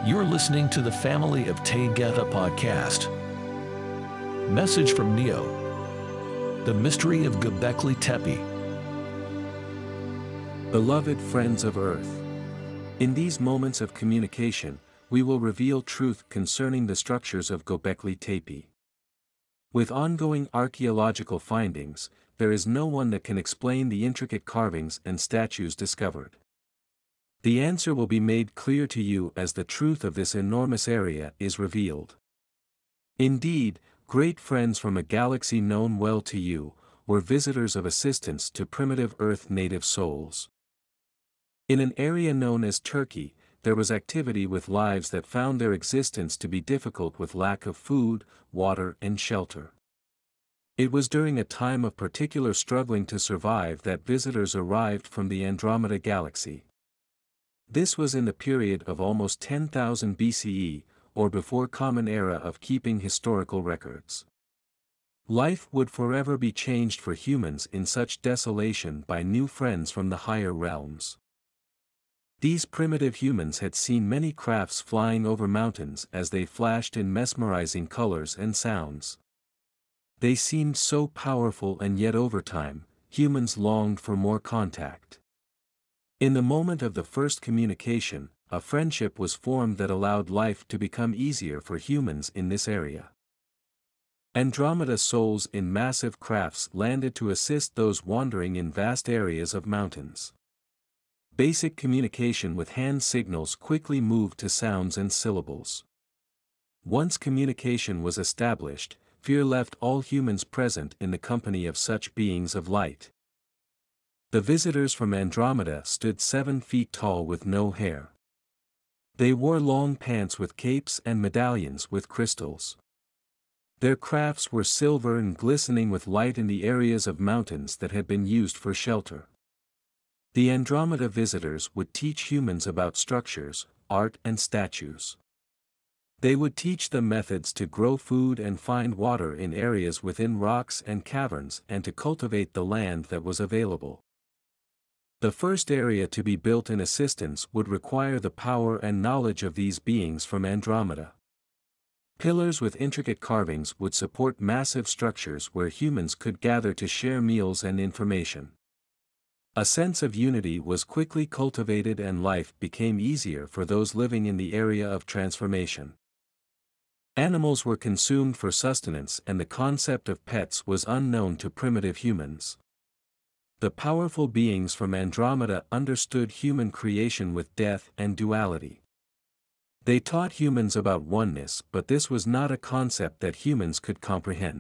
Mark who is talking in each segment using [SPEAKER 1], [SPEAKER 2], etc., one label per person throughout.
[SPEAKER 1] You're listening to the Family of Taygeta podcast. Message from Neo. The Mystery of Göbekli Tepe.
[SPEAKER 2] Beloved friends of Earth, in these moments of communication, we will reveal truth concerning the structures of Göbekli Tepe. With ongoing archaeological findings, there is no one that can explain the intricate carvings and statues discovered. The answer will be made clear to you as the truth of this enormous area is revealed. Indeed, great friends from a galaxy known well to you, were visitors of assistance to primitive Earth native souls. In an area known as Turkey, there was activity with lives that found their existence to be difficult with lack of food, water and shelter. It was during a time of particular struggling to survive that visitors arrived from the Andromeda Galaxy. This was in the period of almost 10,000 BCE, or before Common Era of keeping historical records. Life would forever be changed for humans in such desolation by new friends from the higher realms. These primitive humans had seen many crafts flying over mountains as they flashed in mesmerizing colors and sounds. They seemed so powerful, and yet over time, humans longed for more contact. In the moment of the first communication, a friendship was formed that allowed life to become easier for humans in this area. Andromeda souls in massive crafts landed to assist those wandering in vast areas of mountains. Basic communication with hand signals quickly moved to sounds and syllables. Once communication was established, fear left all humans present in the company of such beings of light. The visitors from Andromeda stood 7 feet tall with no hair. They wore long pants with capes and medallions with crystals. Their crafts were silver and glistening with light in the areas of mountains that had been used for shelter. The Andromeda visitors would teach humans about structures, art and statues. They would teach them methods to grow food and find water in areas within rocks and caverns, and to cultivate the land that was available. The first area to be built in assistance would require the power and knowledge of these beings from Andromeda. Pillars with intricate carvings would support massive structures where humans could gather to share meals and information. A sense of unity was quickly cultivated and life became easier for those living in the area of transformation. Animals were consumed for sustenance, and the concept of pets was unknown to primitive humans. The powerful beings from Andromeda understood human creation with death and duality. They taught humans about oneness, but this was not a concept that humans could comprehend.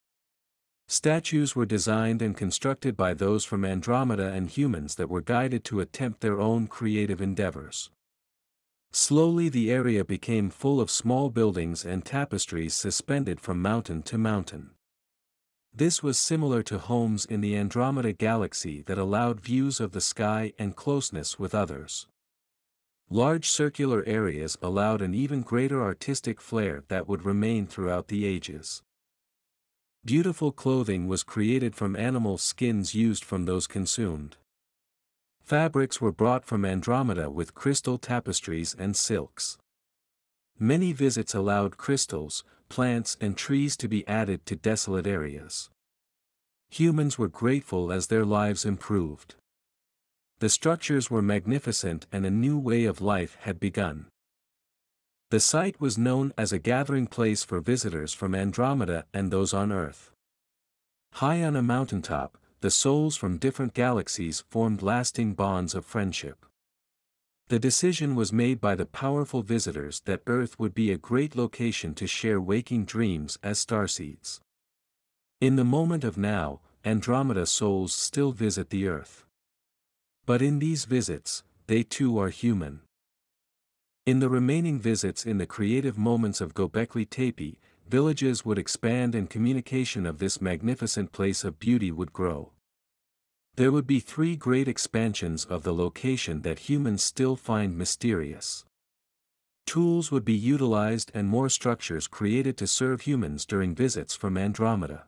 [SPEAKER 2] Statues were designed and constructed by those from Andromeda and humans that were guided to attempt their own creative endeavors. Slowly the area became full of small buildings and tapestries suspended from mountain to mountain. This was similar to homes in the Andromeda Galaxy that allowed views of the sky and closeness with others. Large circular areas allowed an even greater artistic flair that would remain throughout the ages. Beautiful clothing was created from animal skins used from those consumed. Fabrics were brought from Andromeda with crystal tapestries and silks. Many visits allowed crystals, plants and trees to be added to desolate areas. Humans were grateful as their lives improved. The structures were magnificent and a new way of life had begun. The site was known as a gathering place for visitors from Andromeda and those on Earth. High on a mountaintop, the souls from different galaxies formed lasting bonds of friendship. The decision was made by the powerful visitors that Earth would be a great location to share waking dreams as starseeds. In the moment of now, Andromeda souls still visit the Earth. But in these visits, they too are human. In the remaining visits in the creative moments of Göbekli Tepe, villages would expand and communication of this magnificent place of beauty would grow. There would be 3 great expansions of the location that humans still find mysterious. Tools would be utilized and more structures created to serve humans during visits from Andromeda.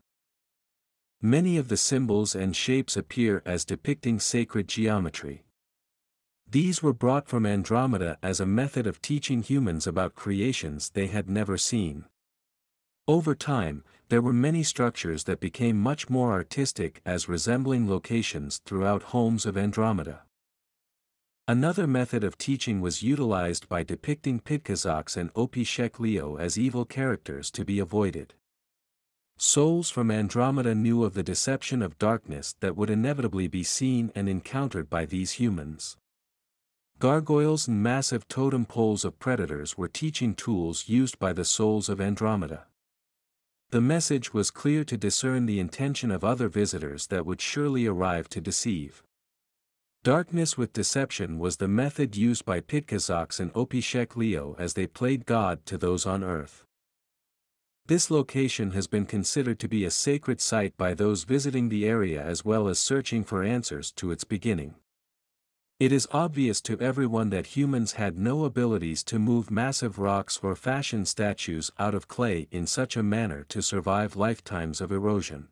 [SPEAKER 2] Many of the symbols and shapes appear as depicting sacred geometry. These were brought from Andromeda as a method of teaching humans about creations they had never seen. Over time, there were many structures that became much more artistic as resembling locations throughout homes of Andromeda. Another method of teaching was utilized by depicting Pidkazox and Opishek Leo as evil characters to be avoided. Souls from Andromeda knew of the deception of darkness that would inevitably be seen and encountered by these humans. Gargoyles and massive totem poles of predators were teaching tools used by the souls of Andromeda. The message was clear to discern the intention of other visitors that would surely arrive to deceive. Darkness with deception was the method used by Pidkazox and Opishek Leo as they played God to those on Earth. This location has been considered to be a sacred site by those visiting the area as well as searching for answers to its beginning. It is obvious to everyone that humans had no abilities to move massive rocks or fashion statues out of clay in such a manner to survive lifetimes of erosion.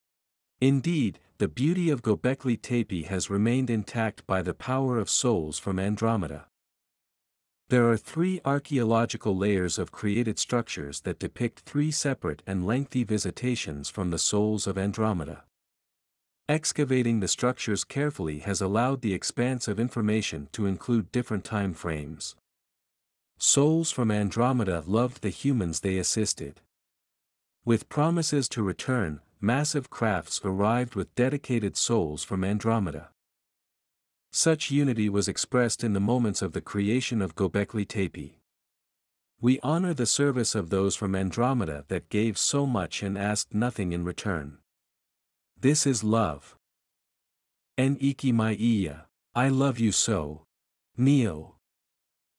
[SPEAKER 2] Indeed, the beauty of Göbekli Tepe has remained intact by the power of souls from Andromeda. There are 3 archaeological layers of created structures that depict 3 separate and lengthy visitations from the souls of Andromeda. Excavating the structures carefully has allowed the expanse of information to include different time frames. Souls from Andromeda loved the humans they assisted. With promises to return, massive crafts arrived with dedicated souls from Andromeda. Such unity was expressed in the moments of the creation of Göbekli Tepe. We honor the service of those from Andromeda that gave so much and asked nothing in return. This is love. En iki mai iya, I love you so. Neo.